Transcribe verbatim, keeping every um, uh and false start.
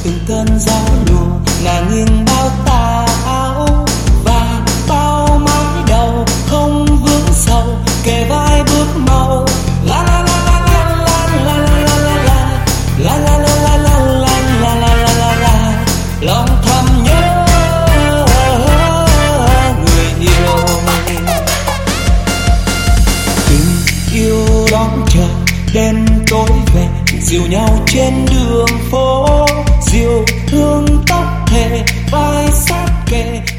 từng cơn gió lùa ngả nghiêng bao tà áo, và bao mái đầu không vướng sầu kề vai bước mau. La la la la la la la la la la la la la la la la la la la la, lòng thầm nhớ người yêu. Tình yêu đón chờ đêm tối về, dìu nhau trên đường phố, dìu hương tóc thề vai sát kề